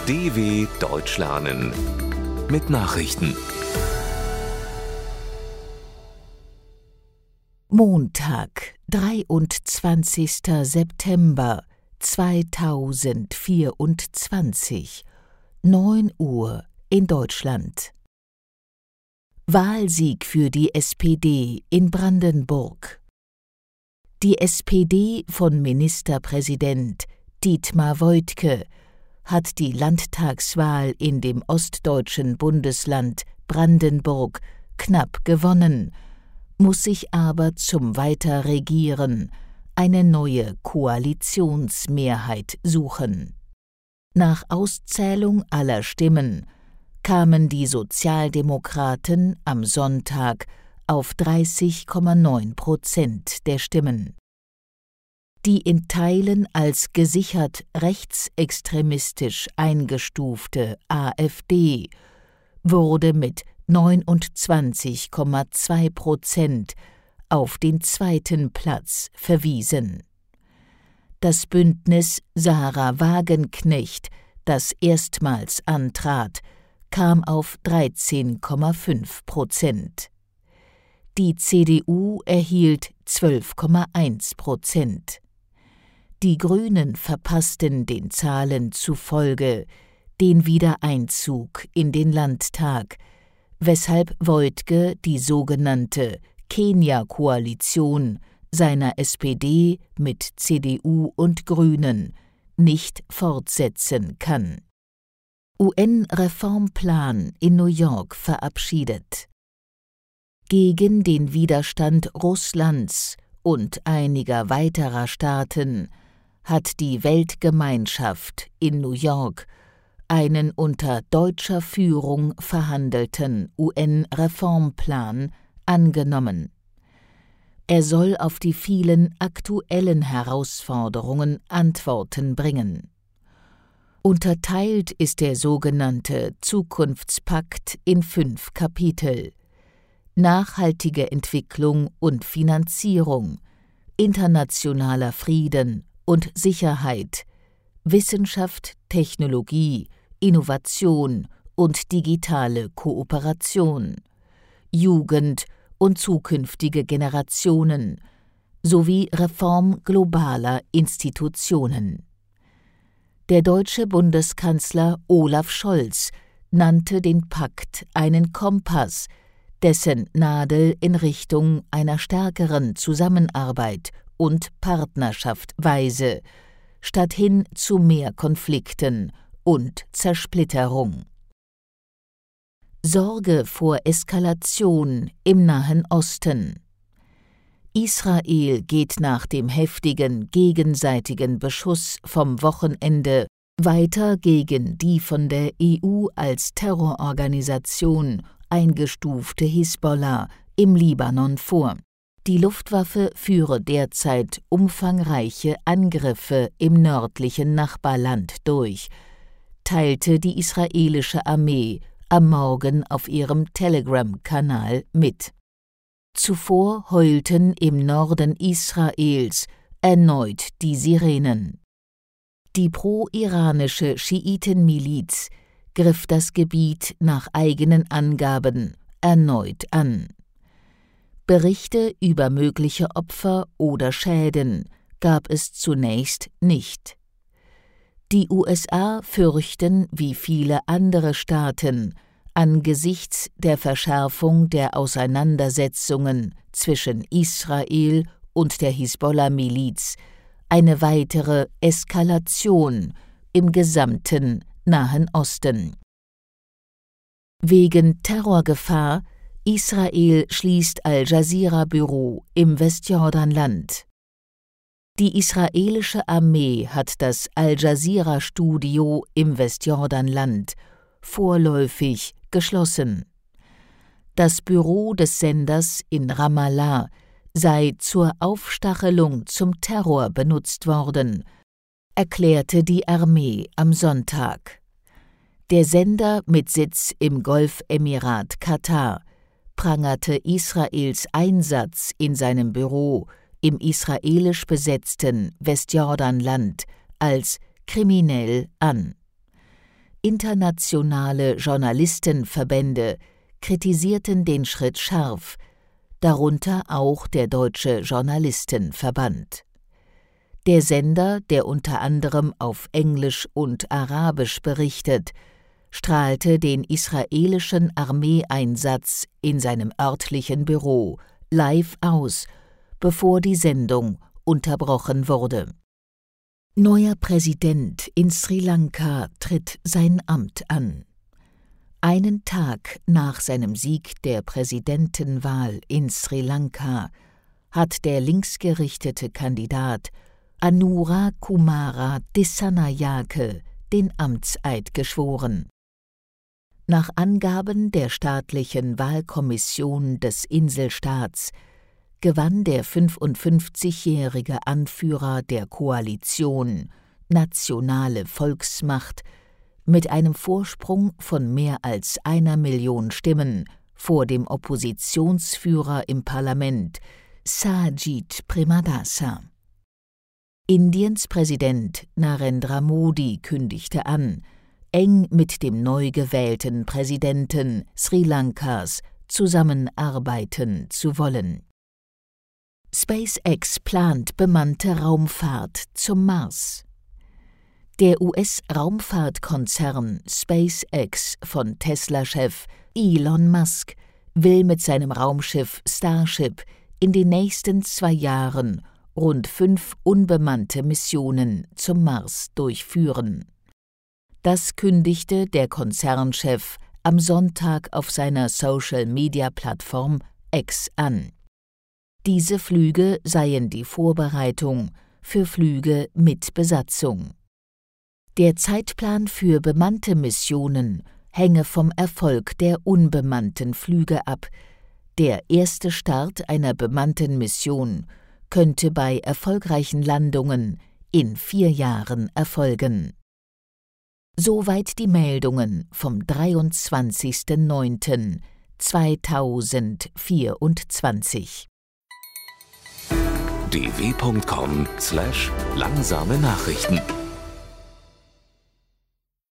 DW Deutsch lernen mit Nachrichten. Montag, 23. September 2024, 9 Uhr in Deutschland. Wahlsieg für die SPD in Brandenburg. Die SPD von Ministerpräsident Dietmar Woidke hat die Landtagswahl in dem ostdeutschen Bundesland Brandenburg knapp gewonnen, muss sich aber zum Weiterregieren eine neue Koalitionsmehrheit suchen. Nach Auszählung aller Stimmen kamen die Sozialdemokraten am Sonntag auf 30,9% der Stimmen. Die in Teilen als gesichert rechtsextremistisch eingestufte AfD wurde mit 29,2% auf den zweiten Platz verwiesen. Das Bündnis Sarah Wagenknecht, das erstmals antrat, kam auf 13,5%. Die CDU erhielt 12,1%. Die Grünen verpassten den Zahlen zufolge den Wiedereinzug in den Landtag, weshalb Woidke die sogenannte Kenia-Koalition seiner SPD mit CDU und Grünen nicht fortsetzen kann. UN-Reformplan in New York verabschiedet. Gegen den Widerstand Russlands und einiger weiterer Staaten hat die Weltgemeinschaft in New York einen unter deutscher Führung verhandelten UN-Reformplan angenommen. Er soll auf die vielen aktuellen Herausforderungen Antworten bringen. Unterteilt ist der sogenannte Zukunftspakt in 5 Kapitel: nachhaltige Entwicklung und Finanzierung, internationaler Frieden und Sicherheit, Wissenschaft, Technologie, Innovation und digitale Kooperation, Jugend und zukünftige Generationen sowie Reform globaler Institutionen. Der deutsche Bundeskanzler Olaf Scholz nannte den Pakt einen Kompass, dessen Nadel in Richtung einer stärkeren Zusammenarbeit und Partnerschaft weise, statt hin zu mehr Konflikten und Zersplitterung. Sorge vor Eskalation im Nahen Osten. Israel geht nach dem heftigen gegenseitigen Beschuss vom Wochenende weiter gegen die von der EU als Terrororganisation eingestufte Hisbollah im Libanon vor. Die Luftwaffe führe derzeit umfangreiche Angriffe im nördlichen Nachbarland durch, teilte die israelische Armee am Morgen auf ihrem Telegram-Kanal mit. Zuvor heulten im Norden Israels erneut die Sirenen. Die pro-iranische Schiitenmiliz griff das Gebiet nach eigenen Angaben erneut an. Berichte über mögliche Opfer oder Schäden gab es zunächst nicht. Die USA fürchten, wie viele andere Staaten, angesichts der Verschärfung der Auseinandersetzungen zwischen Israel und der Hisbollah-Miliz eine weitere Eskalation im gesamten Nahen Osten. Wegen Terrorgefahr: Israel schließt Al-Jazeera-Büro im Westjordanland. Die israelische Armee hat das Al-Jazeera-Studio im Westjordanland vorläufig geschlossen. Das Büro des Senders in Ramallah sei zur Aufstachelung zum Terror benutzt worden, erklärte die Armee am Sonntag. Der Sender mit Sitz im Golfemirat Katar prangerte Israels Einsatz in seinem Büro im israelisch besetzten Westjordanland als kriminell an. Internationale Journalistenverbände kritisierten den Schritt scharf, darunter auch der Deutsche Journalistenverband. Der Sender, der unter anderem auf Englisch und Arabisch berichtet, strahlte den israelischen Armeeeinsatz in seinem örtlichen Büro live aus, bevor die Sendung unterbrochen wurde. Neuer Präsident in Sri Lanka tritt sein Amt an. Einen Tag nach seinem Sieg der Präsidentenwahl in Sri Lanka hat der linksgerichtete Kandidat Anura Kumara Dissanayake den Amtseid geschworen. Nach Angaben der staatlichen Wahlkommission des Inselstaats gewann der 55-jährige Anführer der Koalition Nationale Volksmacht mit einem Vorsprung von mehr als 1 Million Stimmen vor dem Oppositionsführer im Parlament Sajid Premadasa. Indiens Präsident Narendra Modi kündigte an, eng mit dem neu gewählten Präsidenten Sri Lankas zusammenarbeiten zu wollen. SpaceX plant bemannte Raumfahrt zum Mars. Der US-Raumfahrtkonzern SpaceX von Tesla-Chef Elon Musk will mit seinem Raumschiff Starship in den nächsten 2 Jahren rund 5 unbemannte Missionen zum Mars durchführen. Das kündigte der Konzernchef am Sonntag auf seiner Social-Media-Plattform X an. Diese Flüge seien die Vorbereitung für Flüge mit Besatzung. Der Zeitplan für bemannte Missionen hänge vom Erfolg der unbemannten Flüge ab. Der erste Start einer bemannten Mission könnte bei erfolgreichen Landungen in 4 Jahren erfolgen. Soweit die Meldungen vom 23.09.2024. dw.com/langsame Nachrichten